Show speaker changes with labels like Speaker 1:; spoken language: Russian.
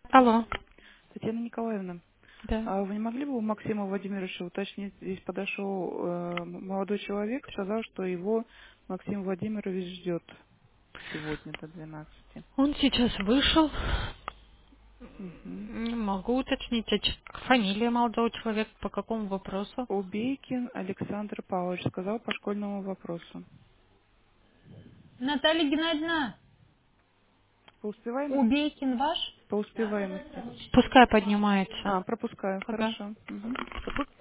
Speaker 1: Алло,
Speaker 2: Татьяна Николаевна,
Speaker 1: да.
Speaker 2: а вы не могли бы у Максима Владимировича уточнить, здесь подошел молодой человек, сказал, что его Максим Владимирович ждет сегодня до 12.
Speaker 1: Он сейчас вышел.
Speaker 2: Угу.
Speaker 1: Не могу уточнить, фамилия молодого человека, по какому вопросу?
Speaker 2: Убейкин Александр Павлович сказал по школьному вопросу.
Speaker 3: Наталья Геннадьевна,
Speaker 2: По успеваемости?
Speaker 3: Убейкин ваш?
Speaker 2: По успеваемости.
Speaker 1: Пускай поднимается.
Speaker 2: А, пропускаю,
Speaker 1: Ага.
Speaker 2: хорошо. Угу.